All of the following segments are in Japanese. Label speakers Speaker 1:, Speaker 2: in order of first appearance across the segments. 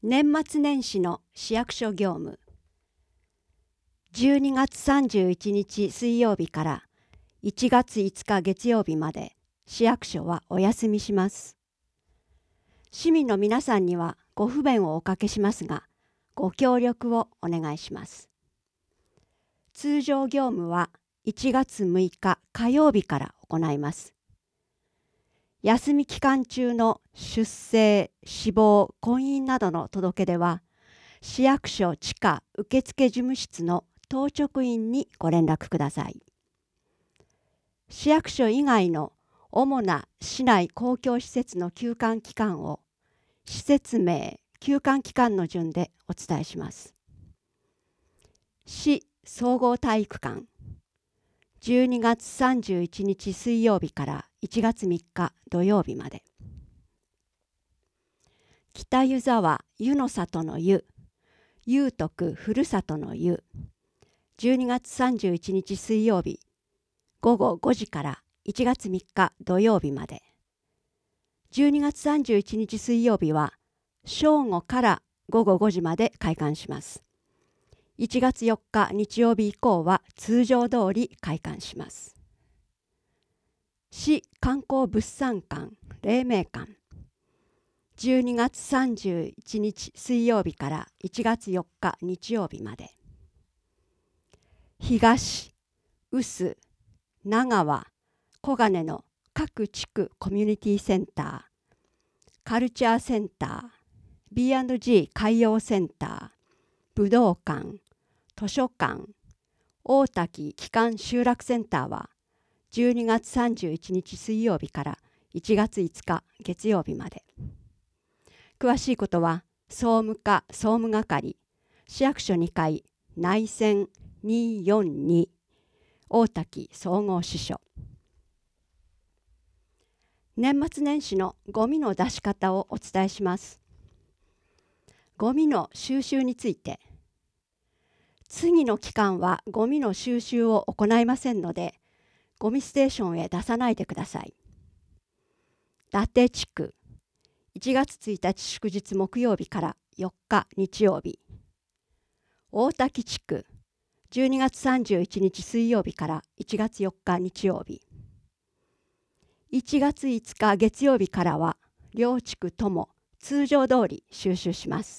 Speaker 1: 年末年始の市役所業務。12月31日水曜日から1月5日月曜日まで市役所はお休みします。市民の皆さんにはご不便をおかけしますが、ご協力をお願いします。通常業務は1月6日火曜日から行います。休み期間中の出生、死亡、婚姻などの届け出は、市役所地下受付事務室の当直員にご連絡ください。市役所以外の主な市内公共施設の休館期間を施設名、休館期間の順でお伝えします。市総合体育館、12月31日水曜日から1月3日土曜日まで。北湯沢湯の里の湯、裕徳ふるさとの湯、12月31日水曜日午後5時から1月3日土曜日まで。12月31日水曜日は正午から午後5時まで開館します。1月4日日曜日以降は通常通り開館します。市観光物産館黎明館、12月31日水曜日から1月4日日曜日まで。東、臼、長和、小金の各地区コミュニティセンター、カルチャーセンター、B&G 海洋センター、武道館、図書館、大滝機関集落センターは12月31日水曜日から1月5日月曜日まで。詳しいことは総務課総務係、市役所2階内線242大滝総合支所。年末年始のゴミの出し方をお伝えします。ゴミの収集について、次の期間はゴミの収集を行いませんので、ゴミステーションへ出さないでください。伊達地区、1月1日祝日木曜日から4日日曜日。大滝地区、12月31日水曜日から1月4日日曜日。1月5日月曜日からは両地区とも通常通り収集します。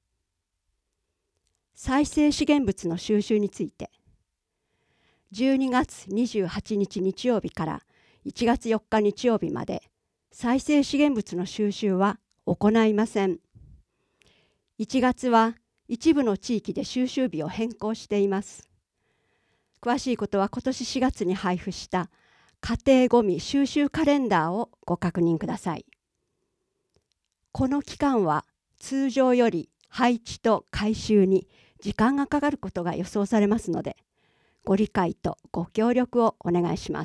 Speaker 1: 再生資源物の収集について、12月28日日曜日から1月4日日曜日まで再生資源物の収集は行いません。1月は一部の地域で収集日を変更しています。詳しいことは今年4月に配布した家庭ごみ収集カレンダーをご確認ください。この期間は通常より配置と回収に時間がかかることが予想されますので、ご理解とご協力をお願いします。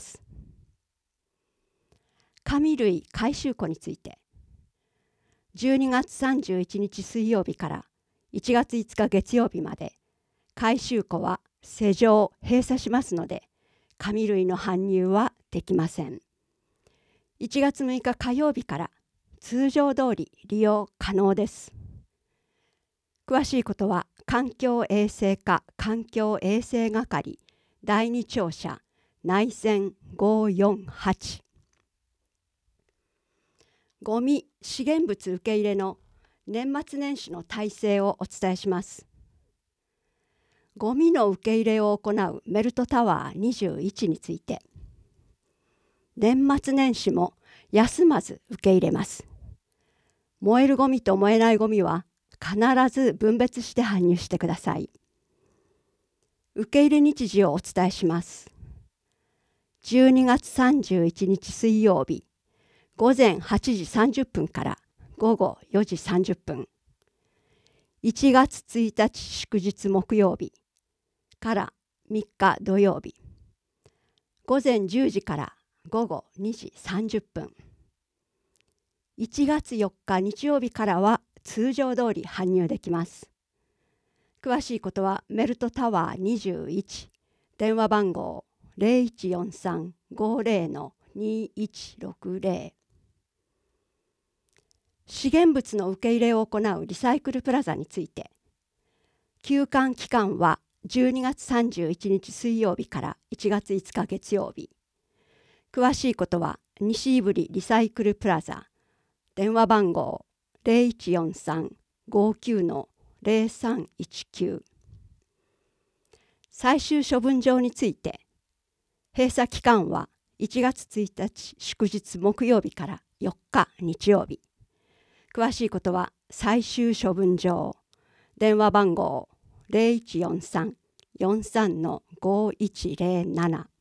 Speaker 1: 紙類回収庫について、12月31日水曜日から1月5日月曜日まで回収庫は施錠閉鎖しますので、紙類の搬入はできません。1月6日火曜日から通常通り利用可能です。詳しいことは環境衛生課環境衛生係第2庁舎内線548。ゴミ資源物受け入れの年末年始の体制をお伝えします。ゴミの受け入れを行うメルトタワー21について、年末年始も休まず受け入れます。燃えるゴミと燃えないゴミは必ず分別して搬入してください。受け入れ日時をお伝えします。12月31日水曜日、午前8時30分から午後4時30分。1月1日祝日木曜日から3日土曜日。午前10時から午後2時30分。1月4日日曜日からは通常通り搬入できます。詳しいことはメルトタワー21、電話番号 0143-50-2160。 資源物の受け入れを行うリサイクルプラザについて、休館期間は12月31日水曜日から1月5日月曜日。詳しいことは西胆振リサイクルプラザ、電話番号 0143-59-0319。最終処分場について、閉鎖期間は1月1日祝日木曜日から4日日曜日。詳しいことは最終処分場、電話番号 0143-43-5107